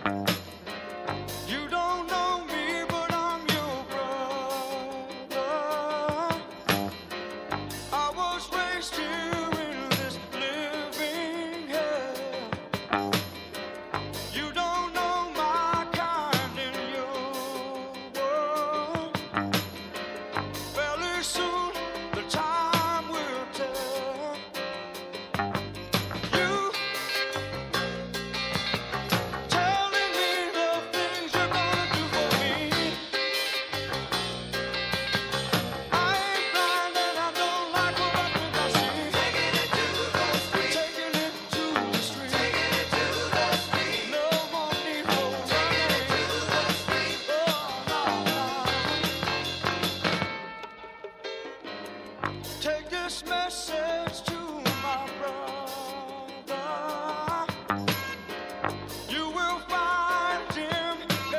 You don't know me, but I'm your brother. I was raised here in this living hell. You don't know my kind in your world. Fairly soon the time will tell. You telling me the things you're gonna do for me. I ain't blind and I don't like what I think I see. Taking it to the street. Taking it to the street. Taking it to the street. No more need for running. Taking it to the street. Oh, no. Take this message to my brother. You will find him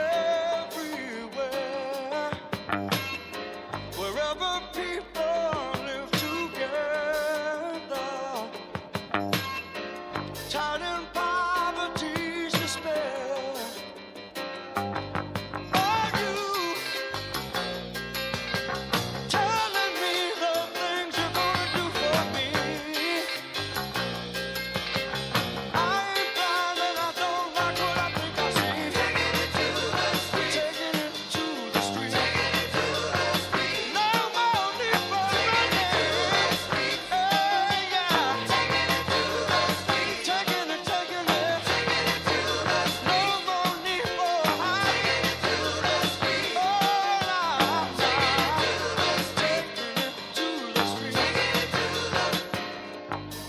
everywhere. Wherever people live together. Tied in poverty's despair. Are you telling me the things you're gonna do for me? I ain't blind and I don't like what I think I see. Taking it to the street. Taking it to the street. Taking it to the street. No more need for running. Hey, yeah. Taking it to the street. Taking it, taking it. Taking it to the street. No more need for hiding. Taking it to the street. Oh, nah. Taking it to the street. Taking it to the street. Taking it to the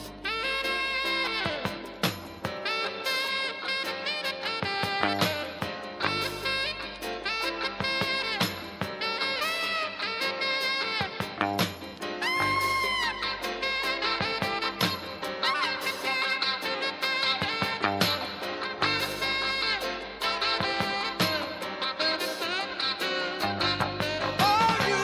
Are you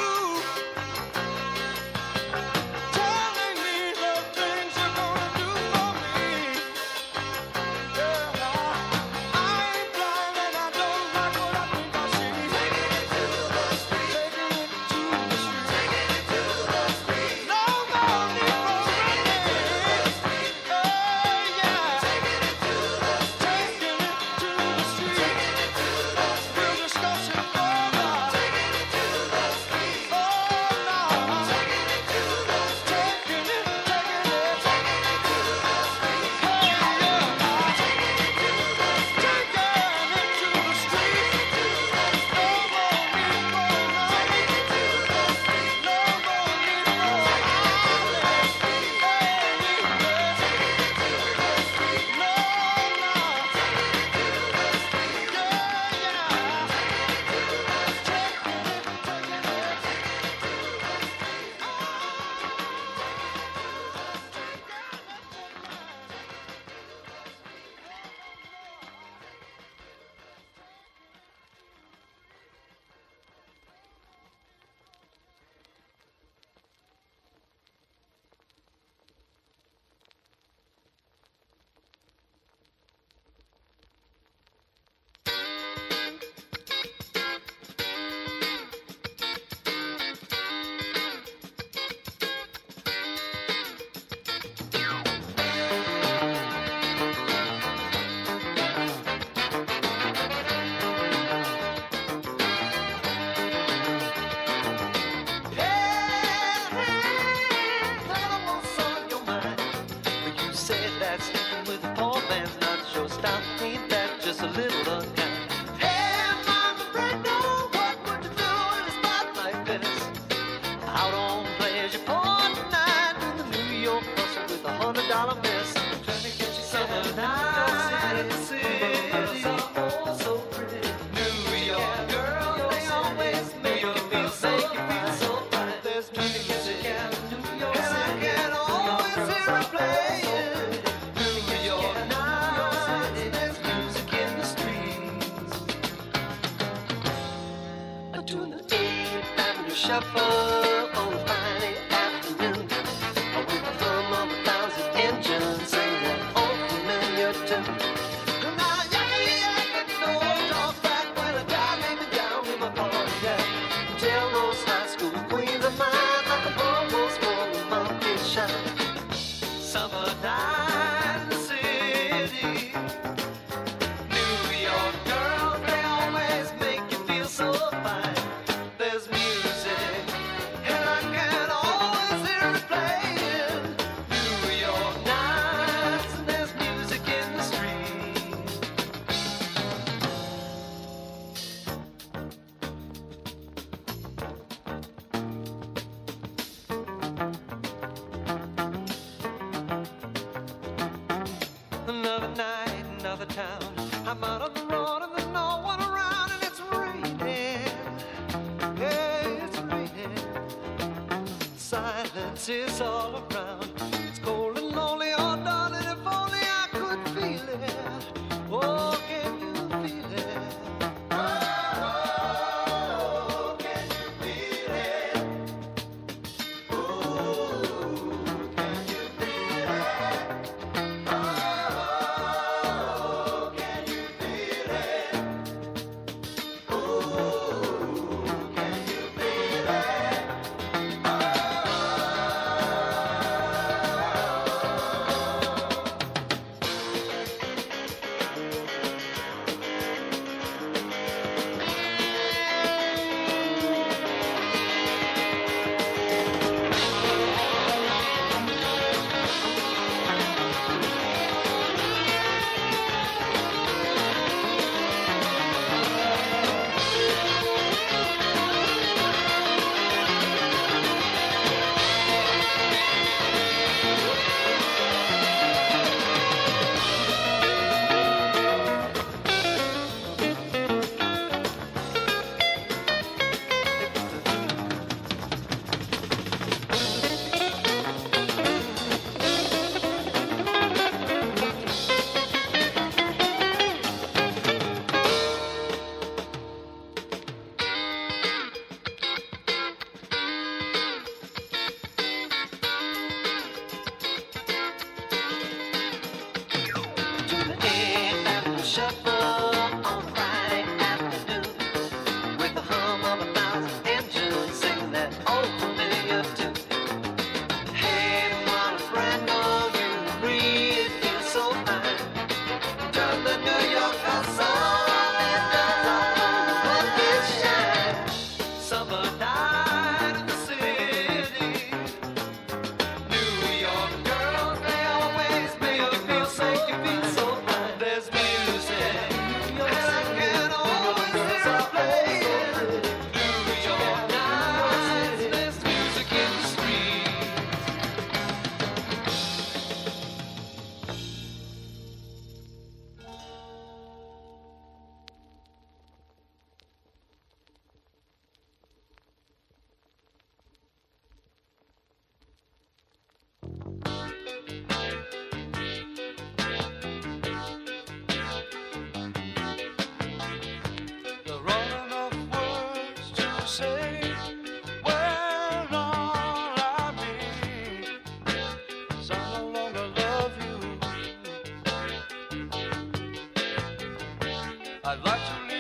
telling me the things you're gonna do for me? Yeah, I ain't blind and I don't like what I think I see. Taking it to the street. Taking it to the street. Taking it to the street. No more need for running. Hey, yeah. Taking it to the street. Taking it to the street. Taking it to the street. We'll discuss it further. Taking it to the street. Oh, no. Taking it to the street. Taking it, taking it. Taking it to the street. Hey, yeah. Taking it to the street. Taking it to the street. No more need for running. Taking it to the street. No more need for hiding. Hey, yeah. Taking it to the street. No, no. shuffle on a Friday afternoon with the hum of 1,000 engines singing that old familiar tune. Now, yakety yak, no Another night, another town. I'm out on the road and there's no one around, and it's raining. Yeah, it's raining. Silence is all around. It's cold and lonely, oh darling, if only I could feel it. Oh, can you feel it? Oh, can you feel it? Ooh, can you feel it? Oh, can you feel it? Ooh, can you feel it? Shuffle on Friday afternoon with the hum of 1,000 engines singing that old familiar tune. Hey, my friend, oh, you breathe, feel so fine. Turn the New York house on and down on the bucket shine. Summer night in the city. New York girls, they always make you feel safe, you feel so fine. There's music, and I can always hear it playing. New York nights, there's music in the streets. There aren't enough words to say when all I need is I no longer love you. I'd like to